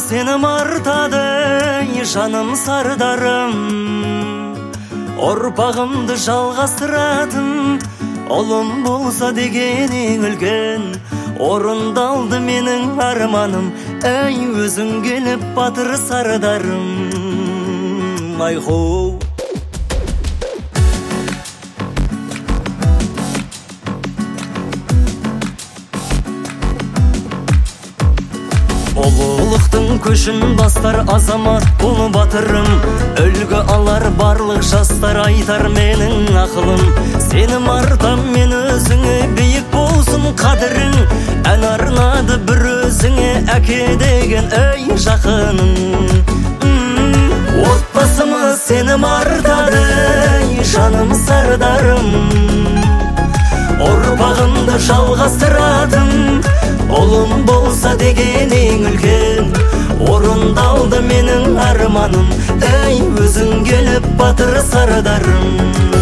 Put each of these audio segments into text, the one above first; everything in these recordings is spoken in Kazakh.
сені мартады жаным сардарым, ұрпағымды жалғастыратын ұлым болса дегенің үлкен. Орындалды менің арманым, әй өзің келіп батыр сардарым. Айху ұлықтың көшін бастар азамат бұл батырым. Үлгі алар барлық жастар айтар менің ақылым. Сені мартам мен өзіңе, биік болсын қадірің. Ән арнады бір өзіңе, әке деген әй жақының. Отбасымыз сені мартады жаным сардарым, ұрпағымды жалғастыратын ұлым болса дегенің үлкен. Орындалды менің арманым, әй өзің келіп батыр сардарым.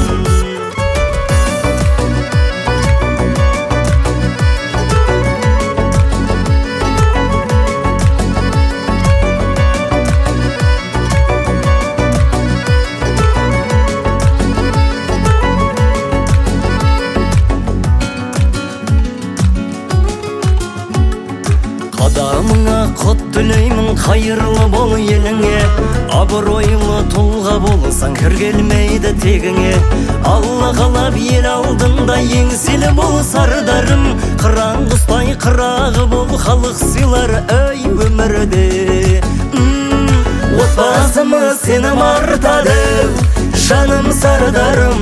Қадамыңа құт тілеймін, қайырлы бол еліңе. Абыройлы тұлға болсаң кір келмейді тегіңе. Алла қалап ел алдында еңселі бол сардарым. Қыран құстай қырағы бол, халық сыйлар әй өмірде. Отбасымыз сені мартады жаным сардарым,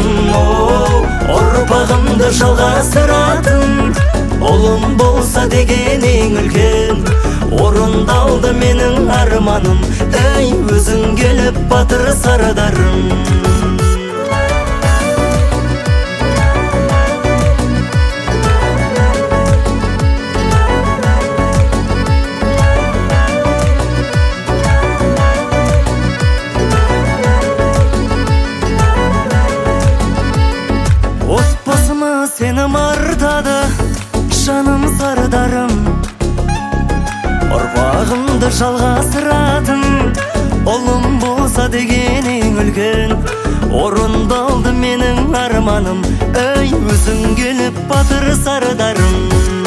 ұрпағымды жалғастыратын ұлым болса дегенің үлкен. Орындалды менің арманым, әй өзің келіп батыр сардарым. Отбасымыз сені мартады жаным сардарым, ұрпағымды жалғастыратын ұлым болса дегенің үлкен. Орындалды менің арманым, әй өзің келіп батыр сардарым.